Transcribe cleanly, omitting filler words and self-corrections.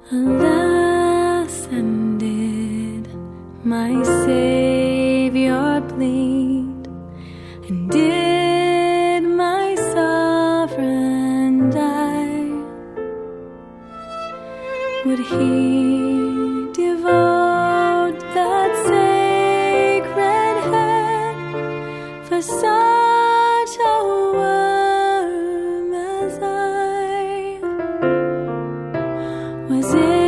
Alas, ended my Savior plead, and did my sovereign die? Would he devote that sacred head for such a worm as I? Was it